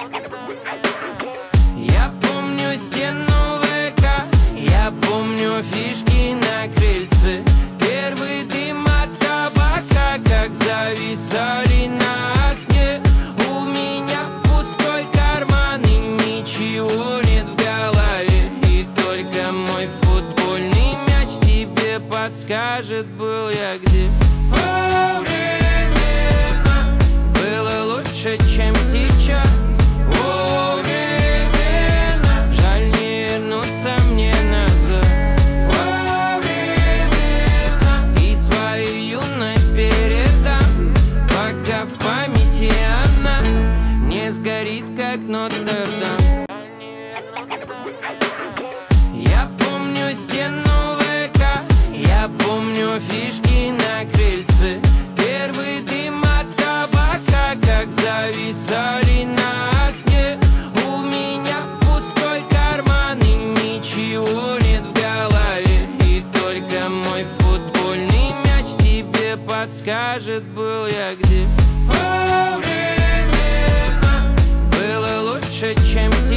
Я помню стену ВК, я помню фишки на крыльце, первый дым от табака, как зависали на окне. У меня пустой карман и ничего нет в голове, и только мой футбольный мяч тебе подскажет, был я где. О, времена было лучше, чем сейчас. О, времена жаль не вернуться мне назад. О, времена и свою юность передам, пока в памяти она не сгорит, как Нотр-Дам. Я помню стену ВК, я помню фишки на крыльце, первый дым от табака, как зависали на окне. У меня пустой карман и ничего нет в голове, и только мой футбольный мяч тебе подскажет, был я где. О, времена было лучше, чем сейчас.